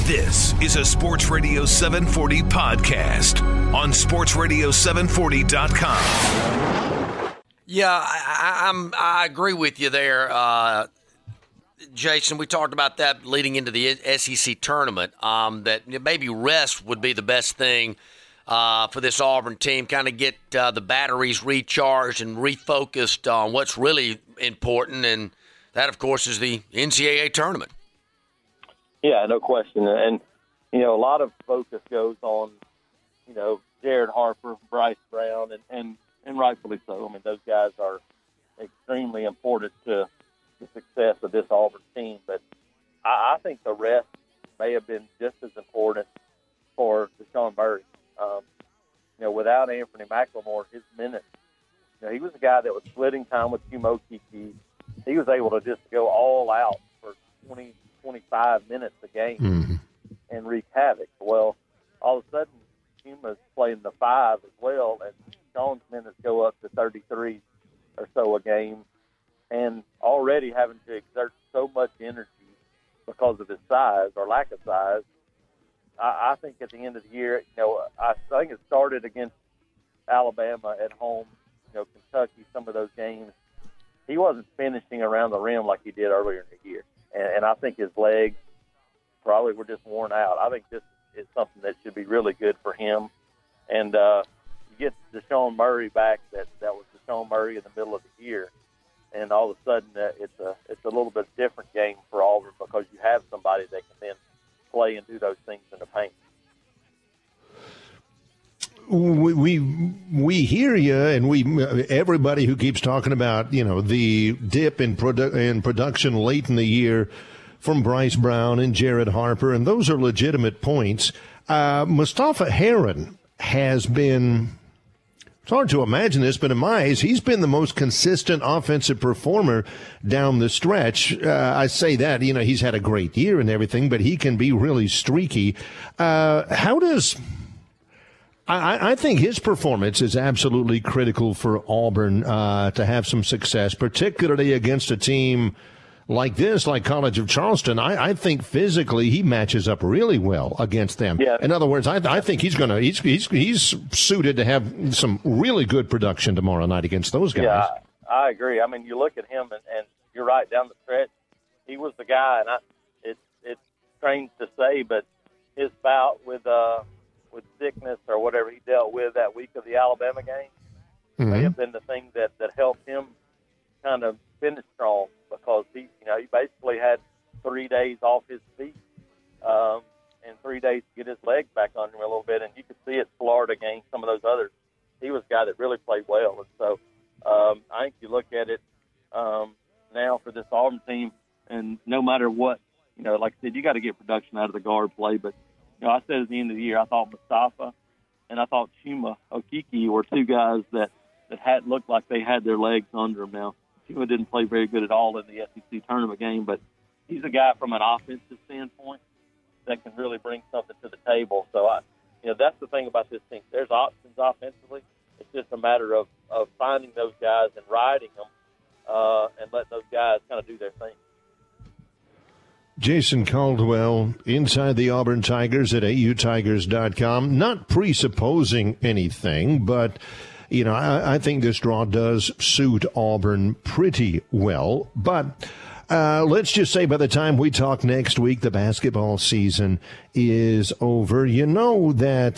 This is a Sports Radio 740 podcast on sportsradio740.com. Yeah, I agree with you there, Jason. We talked about that leading into the SEC tournament, that maybe rest would be the best thing for this Auburn team, kind of get the batteries recharged and refocused on what's really important, and that, of course, is the NCAA tournament. Yeah, no question. And, a lot of focus goes on, Jared Harper, Bryce Brown, and rightfully so. I mean, those guys are extremely important to the success of this Auburn team. But I think the rest may have been just as important for Deshaun Murray. Without Anthony McLemore, his minutes, he was a guy that was splitting time with Chuma Okeke. He was able to just go all out for 20, 25 minutes a game and wreak havoc. Well, all of a sudden, Chuma's playing the 5 as well, and Sean's minutes go up to 33 or so a game, and already having to exert so much energy because of his size or lack of size. I think at the end of the year, I think it started against Alabama at home, Kentucky, some of those games. He wasn't finishing around the rim like he did earlier in the year. And I think his legs probably were just worn out. I think this is something that should be really good for him. And you get Deshaun Murray back, that was Deshaun Murray in the middle of the year. And all of a sudden, it's a little bit different game for Auburn because you have somebody that can then play and do those things in the paint. We hear you, and everybody who keeps talking about the dip in production late in the year from Bryce Brown and Jared Harper, and those are legitimate points. Mustafa Heron has been. It's hard to imagine this, but in my eyes, he's been the most consistent offensive performer down the stretch. I say that, he's had a great year and everything, but he can be really streaky. I think his performance is absolutely critical for Auburn to have some success, particularly against a team like this, like College of Charleston. I think physically he matches up really well against them. Yeah. In other words, I think he's suited to have some really good production tomorrow night against those guys. Yeah, I agree. I mean, you look at him, and you're right, down the stretch, he was the guy, and it's strange to say, but his bout with sickness or whatever he dealt with that week of the Alabama game may have been the thing that helped him kind of finish strong, because he basically had 3 days off his feet and 3 days to get his legs back under him a little bit, and you could see it Florida game, some of those others. He was a guy that really played well, and so I think you look at it now for this Auburn team, and no matter what, like I said, you got to get production out of the guard play, but I said at the end of the year, I thought Mustafa and I thought Chuma Okeke were two guys that had looked like they had their legs under them. Now, Chuma didn't play very good at all in the SEC tournament game, but he's a guy from an offensive standpoint that can really bring something to the table. So, that's the thing about this team. There's options offensively. It's just a matter of finding those guys and riding them and letting those guys kind of do their thing. Jason Caldwell, inside the Auburn Tigers at autigers.com. Not presupposing anything, but, I think this draw does suit Auburn pretty well. But let's just say by the time we talk next week, the basketball season is over. You know that,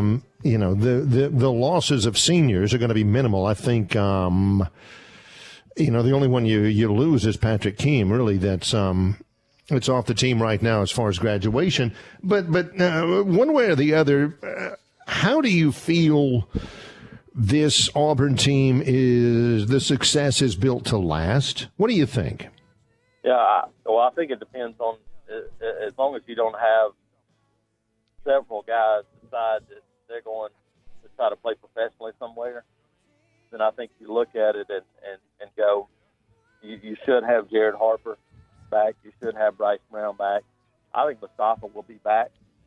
the losses of seniors are going to be minimal. I think, the only one you lose is Patrick Keem, really, that's it's off the team right now as far as graduation. But one way or the other, how do you feel this Auburn team the success is built to last? What do you think? Yeah, well, I think it depends on, as long as you don't have several guys decide that they're going to try to play professionally somewhere, then I think you look at it and go, you should have Jared Harper back. You should have Bryce Brown back. I think Mustafa will be back,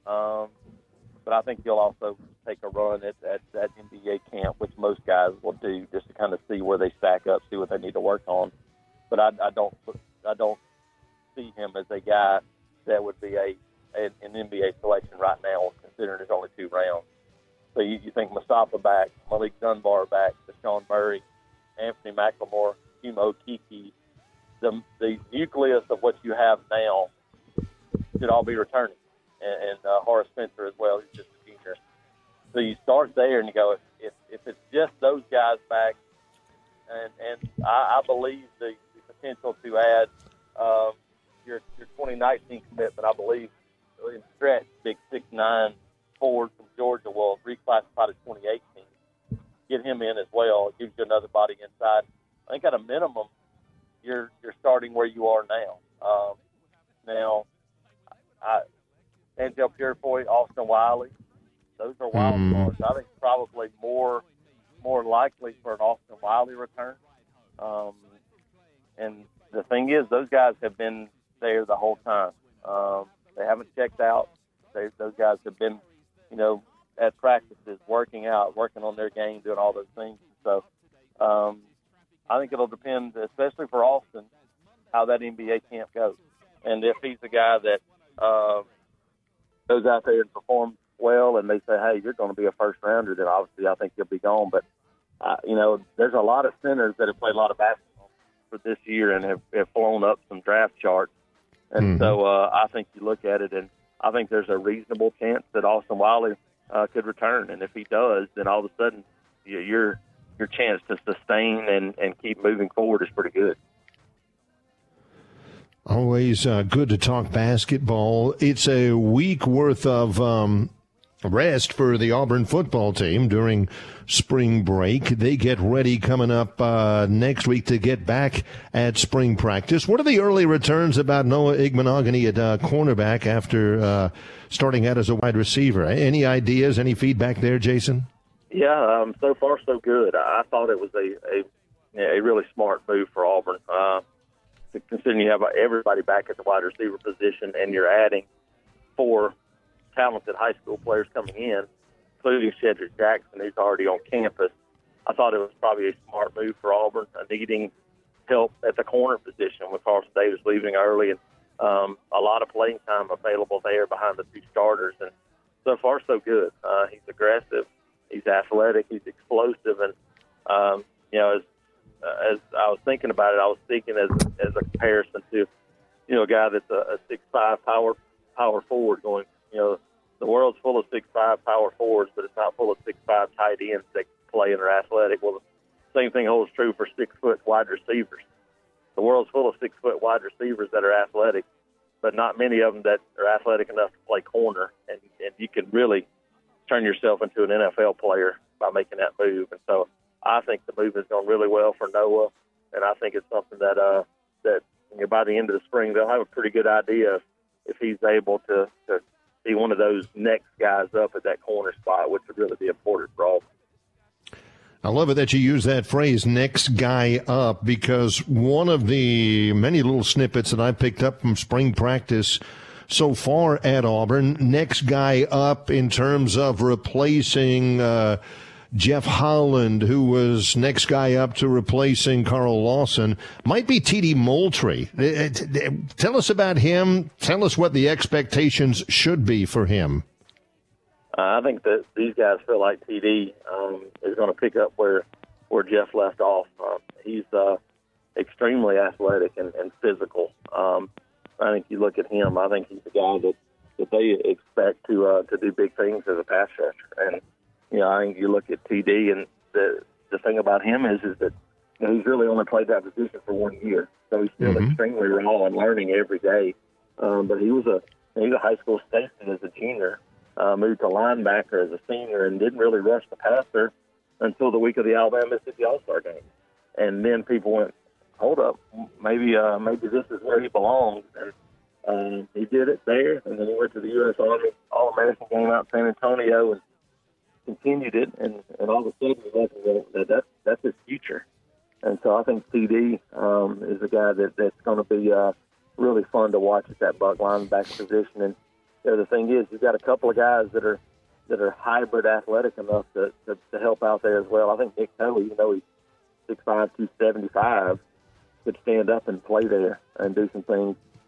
but I think he'll also take a run at that NBA camp, which most guys will do, just to kind of see where they stack up, see what they need to work on. But I don't see him as a guy that would be a in NBA selection right now, considering there's only 2 rounds. So you think Mustafa back, Malik Dunbar back, Deshaun Murray, Anthony McLemore, Chuma Okeke, the nucleus of what you have now should all be returning, and Horace Spencer as well, who's just a junior. So you start there and you go, if it's just those guys back, and I believe the potential to add your 2019 commitment, I believe, in stretch, big 6'9" forward from Georgia will reclassify to 2018. Get him in as well. It gives you another body inside. I think at a minimum, you're starting where you are now. Angel Purefoy, Austin Wiley, those are wild cards. I think probably more likely for an Austin Wiley return. And the thing is, those guys have been there the whole time. They haven't checked out. Those guys have been, at practices, working out, working on their game, doing all those things. So I think it'll depend, especially for Austin, how that NBA camp goes. And if he's a guy that goes out there and performs well and they say, hey, you're going to be a first-rounder, then obviously I think he'll be gone. But, there's a lot of centers that have played a lot of basketball for this year and have flown up some draft charts. And so I think you look at it, and I think there's a reasonable chance that Austin Wiley could return. And if he does, then all of a sudden your chance to sustain and keep moving forward is pretty good. Always good to talk basketball. It's a week worth of rest for the Auburn football team during spring break. They get ready coming up next week to get back at spring practice. What are the early returns about Noah Igbenogany at cornerback after starting out as a wide receiver? Any ideas, any feedback there, Jason? Yeah, so far so good. I thought it was a really smart move for Auburn. Considering you have everybody back at the wide receiver position and you're adding 4 talented high school players coming in, including Shedrick Jackson, who's already on campus, I thought it was probably a smart move for Auburn, needing help at the corner position with Carson Davis leaving early and a lot of playing time available there behind the 2 starters. And so far, so good. He's aggressive. He's athletic. He's explosive. And, as I was thinking about it, I was thinking as a comparison to, a guy that's a 6'5" power forward going, the world's full of 6'5" power forwards, but it's not full of 6'5" tight ends that play and are athletic. Well, the same thing holds true for 6-foot wide receivers. The world's full of 6-foot wide receivers that are athletic, but not many of them that are athletic enough to play corner. And you can really turn yourself into an NFL player by making that move. And so I think the move has gone really well for Noah, and I think it's something that by the end of the spring they'll have a pretty good idea if he's able to be one of those next guys up at that corner spot, which would really be important for all. I love it that you use that phrase, next guy up, because one of the many little snippets that I picked up from spring practice so far at Auburn, next guy up in terms of replacing Jeff Holland, who was next guy up to replacing Carl Lawson, might be T.D. Moultrie. Tell us about him. Tell us what the expectations should be for him. I think that these guys feel like T.D. is going to pick up where Jeff left off. He's extremely athletic and physical. I think you look at him, I think he's the guy that they expect to do big things as a pass rusher. And I think you look at TD, and the thing about him is that he's really only played that position for 1 year, so he's still extremely raw and learning every day. But he's a high school safety as a junior, moved to linebacker as a senior, and didn't really rush the passer until the week of the Alabama-Mississippi All-Star game. And then people went, hold up, maybe this is where he belongs. And he did it there, and then he went to the U.S. Army All-American game out in San Antonio and continued it, and all of a sudden that's his future. And so I think CD is a guy that's going to be really fun to watch at that buck linebacker position. And the thing is, you've got a couple of guys that are hybrid athletic enough to help out there as well. I think Nick Tolley, even though he's 6'5", 275, could stand up and play there and do some things.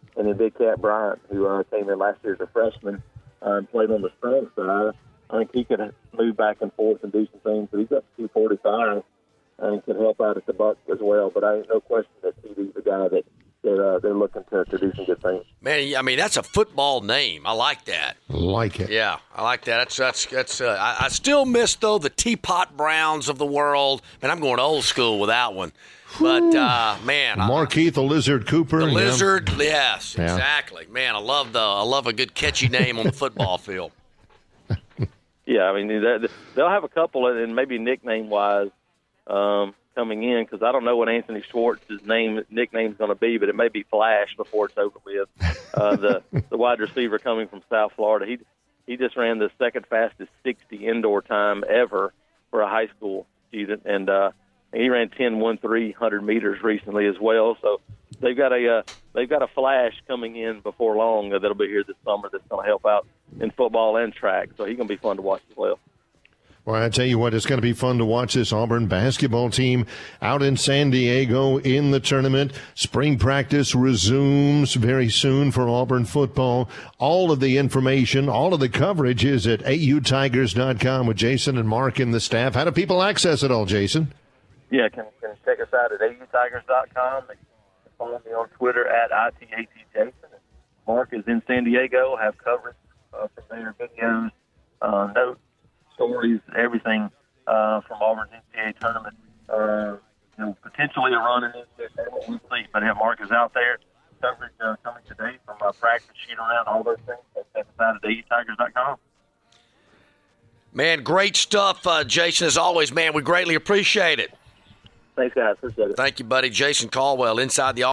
and then Big Cat Bryant, who came in last year as a freshman and played on the strength side. I think he could move back and forth and do some things, but he's up to 245 and can help out at the buck as well. But I ain't no question that TD's the guy that they're looking to do some good things. Man, I mean, that's a football name. I like that. Like it. Yeah, I like that. That's. I still miss, though, the Teapot Browns of the world. Man, I'm going old school with that one. But, man. Markeith the Lizard Cooper. The Lizard, yes, exactly. Man, I love a good catchy name on the football field. Yeah, I mean, they'll have a couple, and maybe nickname-wise, coming in, because I don't know what Anthony Schwartz's nickname's going to be, but it may be Flash before it's over with. The wide receiver coming from South Florida, he just ran the second fastest 60 indoor time ever for a high school student, and he ran 10.13 100 meters recently as well. So they've got a Flash coming in before long that'll be here this summer that's going to help out in football and track. So he's going to be fun to watch as well. Well, I tell you what, it's going to be fun to watch this Auburn basketball team out in San Diego in the tournament. Spring practice resumes very soon for Auburn football. All of the information, all of the coverage is at autigers.com with Jason and Mark and the staff. How do people access it all, Jason? Yeah, can check us out at autigers.com. They can follow me on Twitter at ITATJason. Mark is in San Diego. Have coverage from there, videos, notes, stories, everything from Auburn's NCAA tournament. Potentially a run in this tournament. We'll see. But Mark is out there. Coverage coming today from practice, shoot around, all those things. Check us out at autigers.com. Man, great stuff, Jason, as always, man. We greatly appreciate it. Thanks, guys. Appreciate it. Thank you, buddy. Jason Caldwell inside the